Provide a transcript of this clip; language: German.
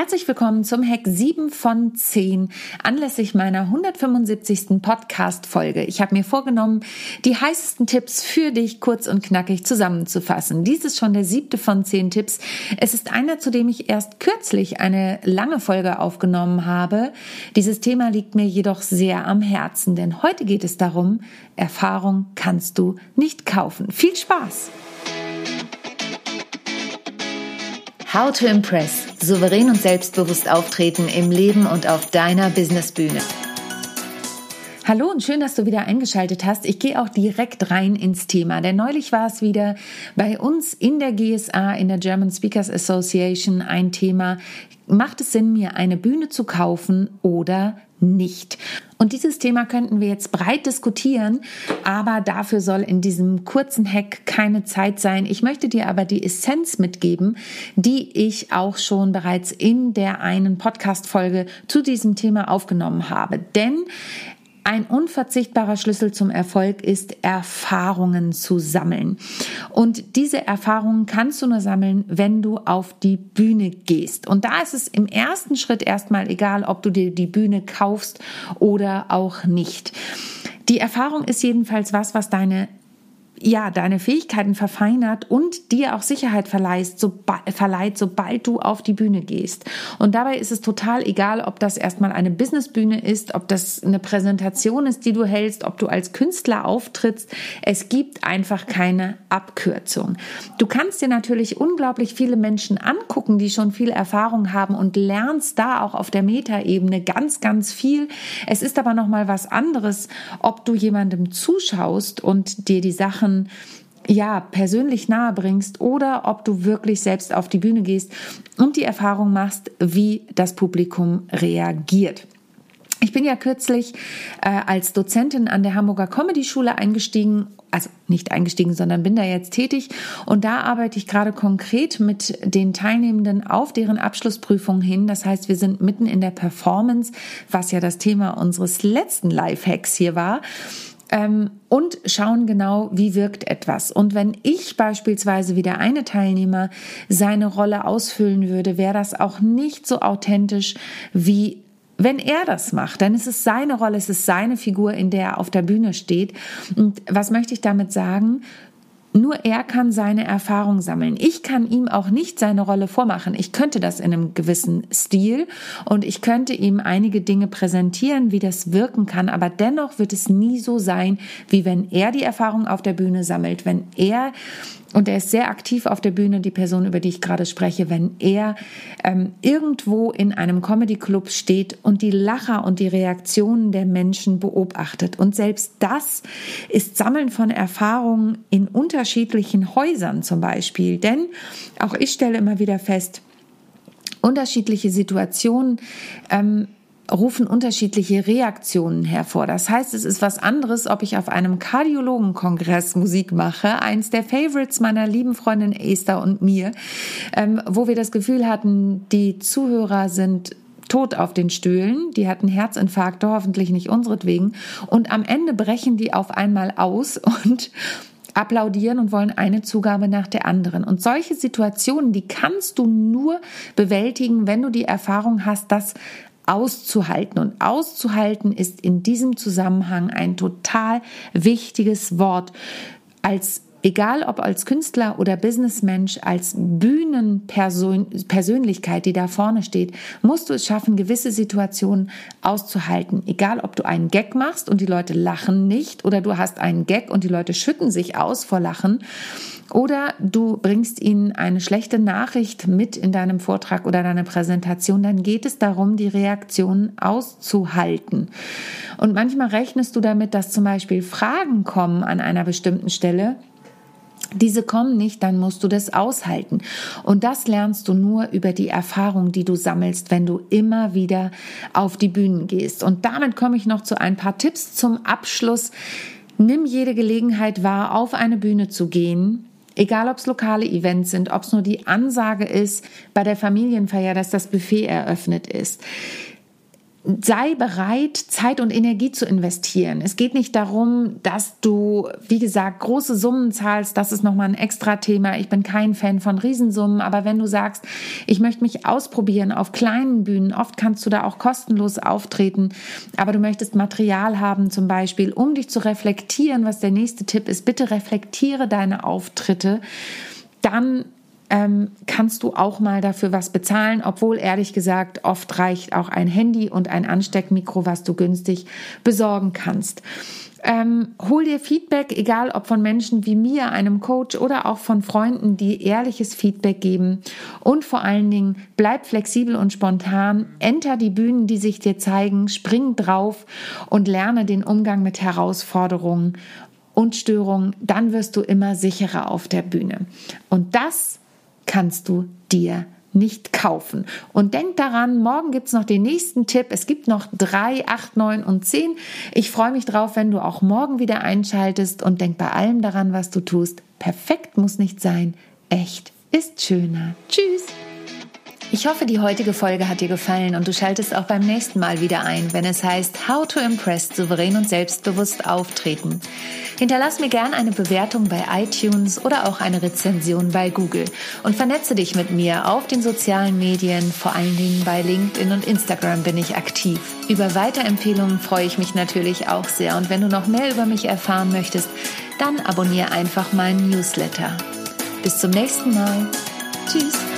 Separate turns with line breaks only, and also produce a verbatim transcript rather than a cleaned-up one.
Herzlich willkommen zum Hack sieben von zehn anlässlich meiner hundertfünfundsiebzigsten Podcast-Folge. Ich habe mir vorgenommen, die heißesten Tipps für dich kurz und knackig zusammenzufassen. Dies ist schon der siebte von zehn Tipps. Es ist einer, zu dem ich erst kürzlich eine lange Folge aufgenommen habe. Dieses Thema liegt mir jedoch sehr am Herzen, denn heute geht es darum, Erfahrung kannst du nicht kaufen. Viel Spaß! How to Impress. Souverän und selbstbewusst auftreten im Leben und auf deiner Businessbühne. Hallo und schön, dass du wieder eingeschaltet hast. Ich gehe auch direkt rein ins Thema, denn neulich war es wieder bei uns in der G S A, in der German Speakers Association, ein Thema: Macht es Sinn, mir eine Bühne zu kaufen oder nicht? Und dieses Thema könnten wir jetzt breit diskutieren, aber dafür soll in diesem kurzen Hack keine Zeit sein. Ich möchte dir aber die Essenz mitgeben, die ich auch schon bereits in der einen Podcast-Folge zu diesem Thema aufgenommen habe. Denn ein unverzichtbarer Schlüssel zum Erfolg ist, Erfahrungen zu sammeln. Und diese Erfahrungen kannst du nur sammeln, wenn du auf die Bühne gehst. Und da ist es im ersten Schritt erstmal egal, ob du dir die Bühne kaufst oder auch nicht. Die Erfahrung ist jedenfalls was, was deine ja, deine Fähigkeiten verfeinert und dir auch Sicherheit verleiht, so, verleiht, sobald du auf die Bühne gehst. Und dabei ist es total egal, ob das erstmal eine Businessbühne ist, ob das eine Präsentation ist, die du hältst, ob du als Künstler auftrittst. Es gibt einfach keine Abkürzung. Du kannst dir natürlich unglaublich viele Menschen angucken, die schon viel Erfahrung haben und lernst da auch auf der Metaebene ganz, ganz viel. Es ist aber nochmal was anderes, ob du jemandem zuschaust und dir die Sachen ja, persönlich nahe bringst oder ob du wirklich selbst auf die Bühne gehst und die Erfahrung machst, wie das Publikum reagiert. Ich bin ja kürzlich äh, als Dozentin an der Hamburger Comedy-Schule eingestiegen, also nicht eingestiegen, sondern bin da jetzt tätig, und da arbeite ich gerade konkret mit den Teilnehmenden auf deren Abschlussprüfung hin. Das heißt, wir sind mitten in der Performance, was ja das Thema unseres letzten Live-Hacks hier war. Und schauen genau, wie wirkt etwas. Und wenn ich beispielsweise wie der eine Teilnehmer seine Rolle ausfüllen würde, wäre das auch nicht so authentisch, wie wenn er das macht. Dann ist es seine Rolle, es ist seine Figur, in der er auf der Bühne steht. Und was möchte ich damit sagen? Nur er kann seine Erfahrung sammeln. Ich kann ihm auch nicht seine Rolle vormachen. Ich könnte das in einem gewissen Stil und ich könnte ihm einige Dinge präsentieren, wie das wirken kann. Aber dennoch wird es nie so sein, wie wenn er die Erfahrung auf der Bühne sammelt, wenn er, und er ist sehr aktiv auf der Bühne, die Person, über die ich gerade spreche, wenn er ähm, irgendwo in einem Comedy-Club steht und die Lacher und die Reaktionen der Menschen beobachtet. Und selbst das ist Sammeln von Erfahrungen in unterschiedlichen Häusern zum Beispiel. Denn auch ich stelle immer wieder fest, unterschiedliche Situationen ähm, rufen unterschiedliche Reaktionen hervor. Das heißt, es ist was anderes, ob ich auf einem Kardiologenkongress Musik mache, eins der Favorites meiner lieben Freundin Esther und mir, ähm, wo wir das Gefühl hatten, die Zuhörer sind tot auf den Stühlen, die hatten Herzinfarkte, hoffentlich nicht unseretwegen, und am Ende brechen die auf einmal aus und applaudieren und wollen eine Zugabe nach der anderen. Und solche Situationen, die kannst du nur bewältigen, wenn du die Erfahrung hast, dass auszuhalten. Und auszuhalten ist in diesem Zusammenhang ein total wichtiges Wort. Als Egal ob als Künstler oder Businessmensch, als Bühnenpersönlichkeit, die da vorne steht, musst du es schaffen, gewisse Situationen auszuhalten. Egal ob du einen Gag machst und die Leute lachen nicht, oder du hast einen Gag und die Leute schütten sich aus vor Lachen, oder du bringst ihnen eine schlechte Nachricht mit in deinem Vortrag oder deiner Präsentation, dann geht es darum, die Reaktionen auszuhalten. Und manchmal rechnest du damit, dass zum Beispiel Fragen kommen an einer bestimmten Stelle. Diese kommen nicht, dann musst du das aushalten. Und das lernst du nur über die Erfahrung, die du sammelst, wenn du immer wieder auf die Bühnen gehst. Und damit komme ich noch zu ein paar Tipps zum Abschluss. Nimm jede Gelegenheit wahr, auf eine Bühne zu gehen. Egal, ob es lokale Events sind, ob es nur die Ansage ist bei der Familienfeier, dass das Buffet eröffnet ist. sei bereit, Zeit und Energie zu investieren. Es geht nicht darum, dass du, wie gesagt, große Summen zahlst. Das ist nochmal ein extra Thema. Ich bin kein Fan von Riesensummen, aber wenn du sagst, ich möchte mich ausprobieren auf kleinen Bühnen, oft kannst du da auch kostenlos auftreten, aber du möchtest Material haben zum Beispiel, um dich zu reflektieren, was der nächste Tipp ist. Bitte reflektiere deine Auftritte. Dann Ähm, kannst du auch mal dafür was bezahlen, obwohl ehrlich gesagt oft reicht auch ein Handy und ein Ansteckmikro, was du günstig besorgen kannst. Ähm, hol dir Feedback, egal ob von Menschen wie mir, einem Coach oder auch von Freunden, die ehrliches Feedback geben, und vor allen Dingen bleib flexibel und spontan, enter die Bühnen, die sich dir zeigen, spring drauf und lerne den Umgang mit Herausforderungen und Störungen, dann wirst du immer sicherer auf der Bühne. Und das kannst du dir nicht kaufen. Und denk daran, morgen gibt es noch den nächsten Tipp. Es gibt noch drei, acht, neun und zehn. Ich freue mich drauf, wenn du auch morgen wieder einschaltest, und denk bei allem daran, was du tust. Perfekt muss nicht sein. Echt ist schöner. Tschüss. Ich hoffe, die heutige Folge hat dir gefallen und du schaltest auch beim nächsten Mal wieder ein, wenn es heißt How to Impress, souverän und selbstbewusst auftreten. Hinterlass mir gern eine Bewertung bei iTunes oder auch eine Rezension bei Google und vernetze dich mit mir auf den sozialen Medien, vor allen Dingen bei LinkedIn und Instagram bin ich aktiv. Über Weiterempfehlungen freue ich mich natürlich auch sehr, und wenn du noch mehr über mich erfahren möchtest, dann abonniere einfach meinen Newsletter. Bis zum nächsten Mal. Tschüss.